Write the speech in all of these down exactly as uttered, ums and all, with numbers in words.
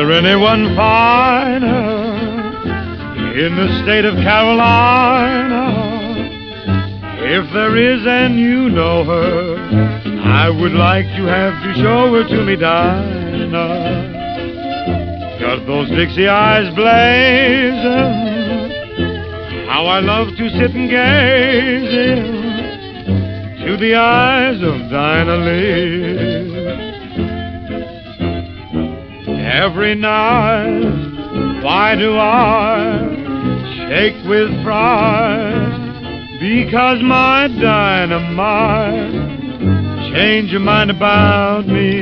there anyone finer in the state of Carolina? If there is and you know her, I would like to have to show her to me, Dinah. Got those Dixie eyes blazing, how I love to sit and gaze into the eyes of Dinah Lee. Every night, why do I shake with pride? Because my dynamite changed your mind about me.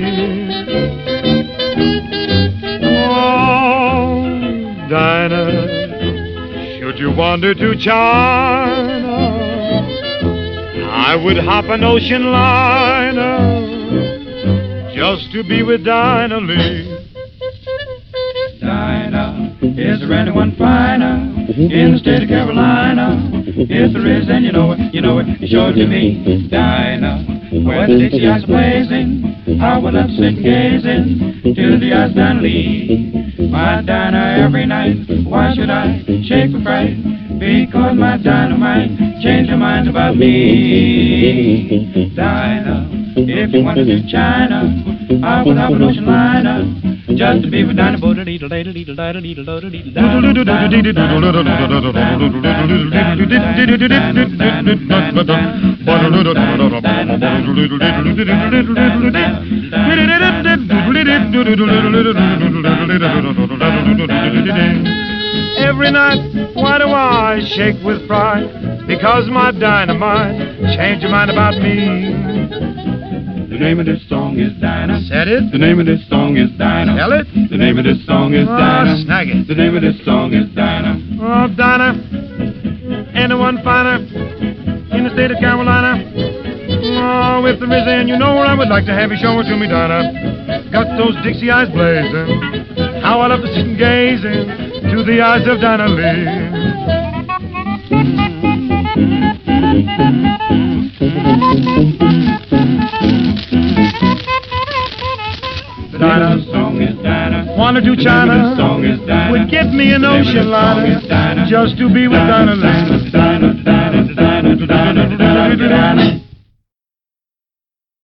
Oh, Dinah, should you wander to China, I would hop an ocean liner just to be with Dinah Lee. Dinah, is there anyone finer in the state of Carolina? If there is, and you know it, you know it, show it to me. Dinah, where the Dixie eyes are blazing, I would love to sit gazing to the eyes of Dinah Lee. My Dinah, every night, why should I shake with fright? Because my dynamite changed her mind about me. Dinah, if you wanted to China, I would have an ocean liner just to be with Dinah. Every night, why do I shake with pride? Because my dynamite changed your mind about me. The name of this song is Dinah. Said it? The name of this song is Dinah. Tell it? The name of this song is Oh, Dinah. snag it. The name of this song is Dinah. Oh, Dinah, anyone finer in the state of Carolina? Oh, if there is, and you know where I would like to have you show it to me, Dinah. Got those Dixie eyes blazing, how I love to sit and gaze into the eyes of Dinah Lee. The Dinah song is Dinah. Wanna do The China? name of this song is Dinah. Would get me an The name of ocean this song liner is Dinah. just to be with Dinah Lee. Dinah, Dinah, Dinah, Dinah, Dinah, Dinah, Dinah, Dinah.